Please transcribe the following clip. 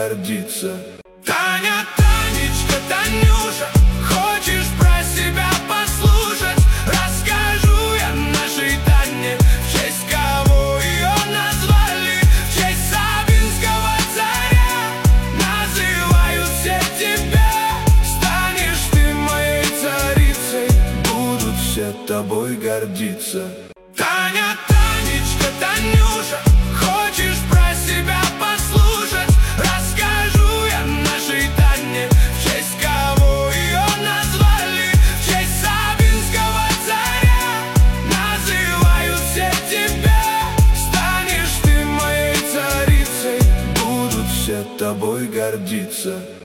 гордиться. Таня, Танечка, Танюша, хочешь про себя послушать? Расскажу я нашей Тане, в честь кого ее назвали. В честь сабинского царя называют все тебя. Станешь ты моей царицей, будут все тобой гордиться. Таня, Танечка, Танюша, хочешь про себя послушать? Расскажу я нашей Тане, в честь кого ее назвали. В честь сабинского царя называют все тебя. Станешь ты моей царицей, будут все тобой гордиться.